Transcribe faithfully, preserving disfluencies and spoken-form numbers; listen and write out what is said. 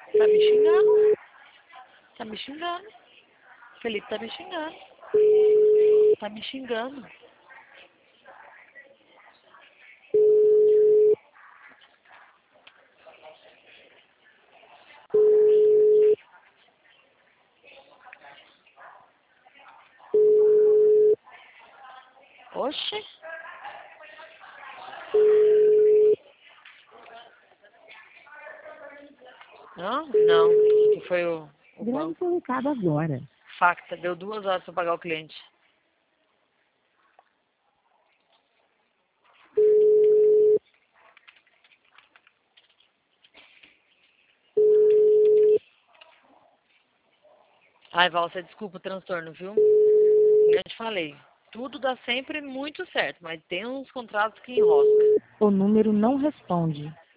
Tá me xingando. Tá me xingando. Felipe tá me xingando. Tá me xingando. Oxe. Não? Não. Que foi o, o Grave banco. seu recado agora. Facta. Deu duas horas pra pagar o cliente. Ai, Val, você desculpa o transtorno, viu? Eu te falei. Tudo dá sempre muito certo, mas tem uns contratos que enroscam. O número não responde.